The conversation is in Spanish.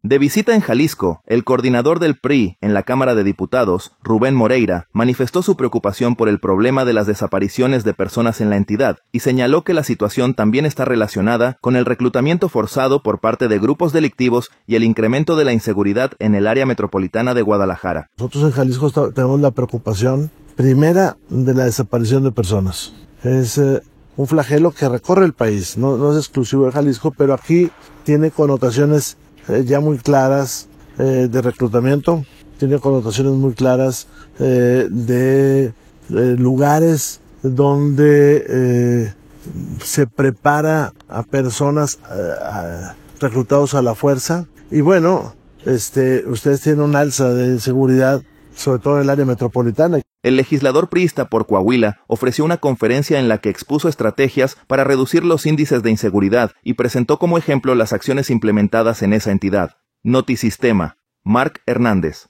De visita en Jalisco, el coordinador del PRI en la Cámara de Diputados, Rubén Moreira, manifestó su preocupación por el problema de las desapariciones de personas en la entidad y señaló que la situación también está relacionada con el reclutamiento forzado por parte de grupos delictivos y el incremento de la inseguridad en el área metropolitana de Guadalajara. Nosotros en Jalisco tenemos la preocupación primera de la desaparición de personas. Es un flagelo que recorre el país, no es exclusivo de Jalisco, pero aquí tiene connotaciones ya muy claras de reclutamiento, tiene connotaciones muy claras de lugares donde se prepara a personas reclutados a la fuerza. Y bueno, ustedes tienen un alza de seguridad, sobre todo en el área metropolitana. El legislador priista por Coahuila ofreció una conferencia en la que expuso estrategias para reducir los índices de inseguridad y presentó como ejemplo las acciones implementadas en esa entidad. Notisistema. Marc Hernández.